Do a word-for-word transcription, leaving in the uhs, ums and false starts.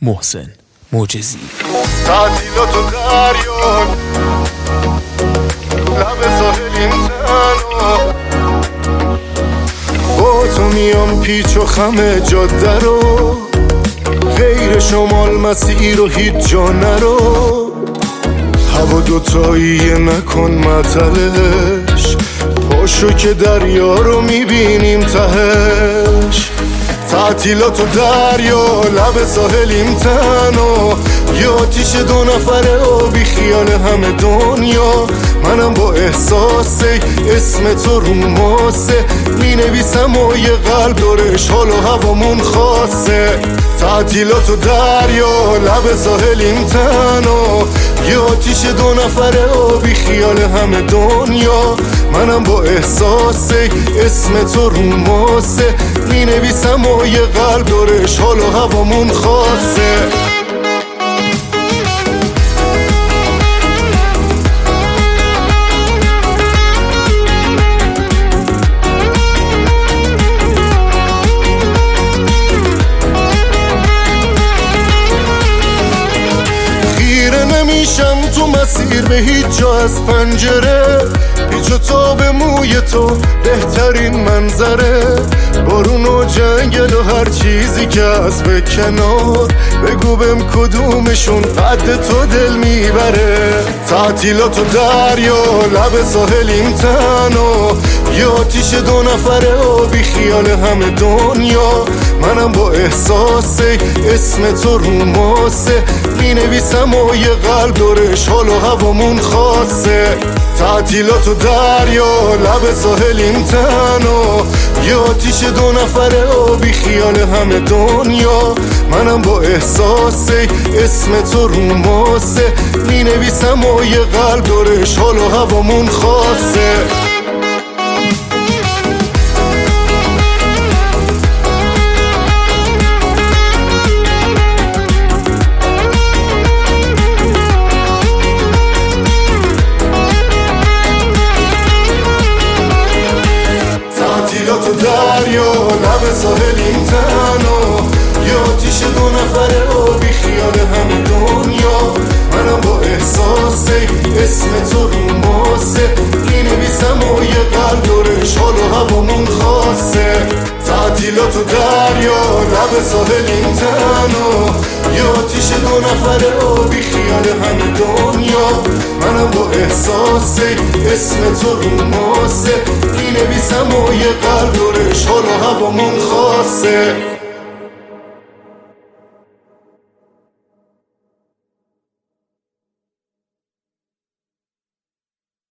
محسن معجزی. تعطیلات و دریا لب ساحلیم تنها، با تو میام پیچ و خم جاده رو، غیر شمال مسیر رو هیچ جا نرو. هوا دوتاییه نکن معطلش، پاشو که دریا رو میبینیم تهش. تعطیلات و دریا لب ساحلیم تنها، یه آتیش دو نفره و بی خیال همه دنیا. منم با احساسه اسم تو رو ماسه، می نویسم و یه قلب دورش حال و هوامون خاصه. تعطیلات و دریا لب ساحلیم تنها، یه آتیش دو نفره و بی خیال همه دنیا. منم با احساسه اسم تو رو ماسه، می نویسم و یه قلب دورش حال و هوامون خاصه. نمیشم تو مسیر به هیچ جا از پنجره، پیچ و تاب موی تو بهترین منظره. بارون و جنگل و هر چیزی که از به کنار، بگو بهم کدومشون قد تو دل میبره. تعطیلات و دریا لب ساحلیم تنها، یه آتیش دو نفره و بی خیال همه دنیا. منم با احساسه اسم تو رو ماسه، می نویسم و یه قلب دورش حال و هوامون خاصه. تعطیلات و دریا لب ساحلیم تنها، یه آتیش دو نفره و بی خیال همه دنیا. منم با احساسه اسم تو رو ماسه، می نویسم و یه قلب دورش حال و هوامون خاصه. تعطیلات و دریا لب ساحلیم تنها، یه آتیش دو نفره و بی خیال همه دنیا. منم با احساسه اسم تو رو ماسه، می نویسم و یه قلب دورش حال و هوامون خاصه. تعطیلات و دریا لب ساحلیم تنها، یه آتیش دو نفره و بی خیال همه دنیا. منم با احساسه اسم تو رو ماسه، می نویسم و یه قلب دورش حال و هوامون خاصه.